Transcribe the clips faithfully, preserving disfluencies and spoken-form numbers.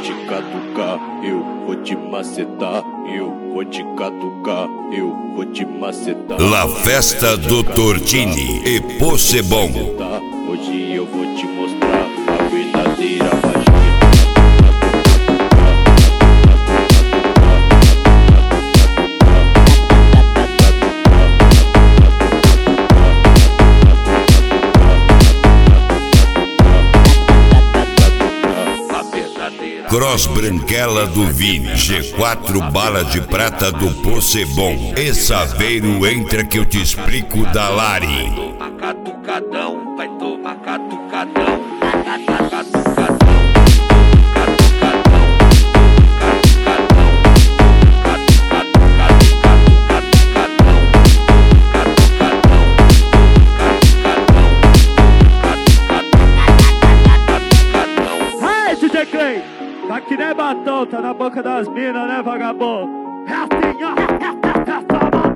te catucar, eu vou te macetar, eu vou te catucar, eu vou te macetar. La Festa do Tortini e Possebon. Hoje eu vou te mostrar a verdadeira magia. Cross Branquela do Vini, G quatro Bala de Prata do Possebon e Saveiro entra que eu te explico da Lari. Vai tomar catucadão, vai tomar catucadão, catucadão. Tá que nem batom, tá na boca das minas, né, vagabundo? É assim, ó, é essa mandala.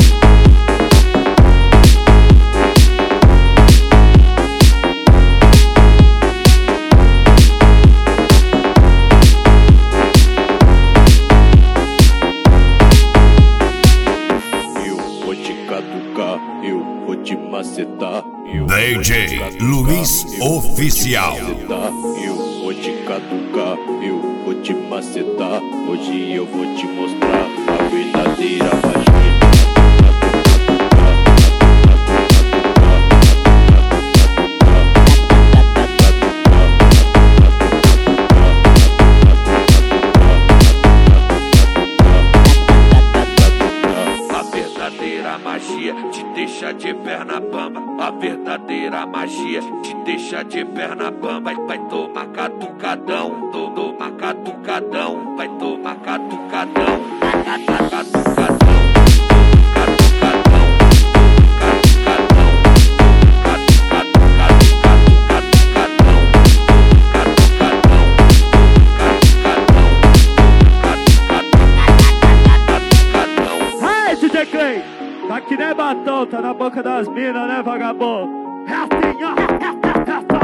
Eu vou te catucar, eu vou te macetar. D J Luiz Oficial. Eu vou te catucar, eu vou te macetar. Hoje eu vou te mostrar a verdadeira magia. A verdadeira magia te deixa de perna bamba. A verdadeira magia te deixa de perna bamba. Vai tomar catucadão, to- toma catucadão, vai tomar catucadão, catucadão, catucadão, catucadão, Hey, D J Clay, tá que nem batom, tá na boca das minas, né, vagabundo? É assim, ó, é essa